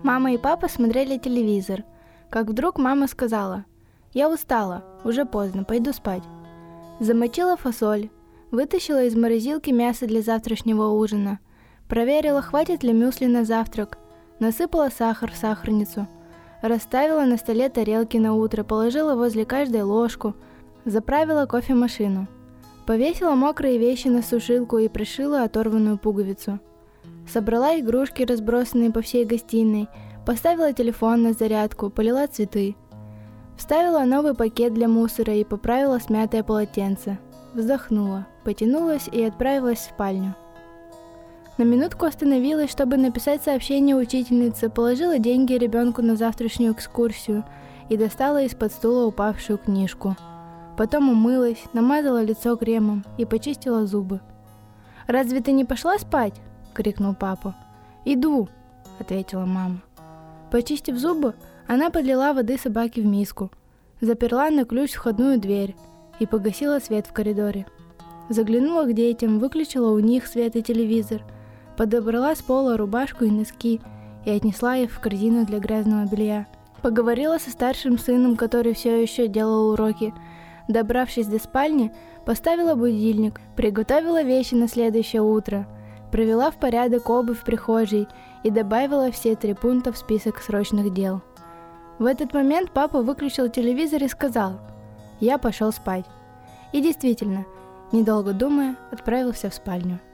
Мама и папа смотрели телевизор. Как вдруг мама сказала: «Я устала, уже поздно, пойду спать». Замочила фасоль, вытащила из морозилки мясо для завтрашнего ужина, проверила, хватит ли мюсли на завтрак, насыпала сахар в сахарницу, расставила на столе тарелки на утро, положила возле каждой ложку, заправила кофемашину, повесила мокрые вещи на сушилку и пришила оторванную пуговицу. Собрала игрушки, разбросанные по всей гостиной, поставила телефон на зарядку, полила цветы. Вставила новый пакет для мусора и поправила смятое полотенце. Вздохнула, потянулась и отправилась в спальню. На минутку остановилась, чтобы написать сообщение учительнице, положила деньги ребенку на завтрашнюю экскурсию и достала из-под стула упавшую книжку. Потом умылась, намазала лицо кремом и почистила зубы. «Разве ты не пошла спать?» — крикнул папа. «Иду», — ответила мама. Почистив зубы, она подлила воды собаке в миску, заперла на ключ входную дверь и погасила свет в коридоре. Заглянула к детям, выключила у них свет и телевизор, подобрала с пола рубашку и носки и отнесла их в корзину для грязного белья. Поговорила со старшим сыном, который все еще делал уроки. Добравшись до спальни, поставила будильник, приготовила вещи на следующее утро, привела в порядок обувь в прихожей и добавила все 3 пункта в список срочных дел. В этот момент папа выключил телевизор и сказал: «Я пошел спать». И действительно, недолго думая, отправился в спальню.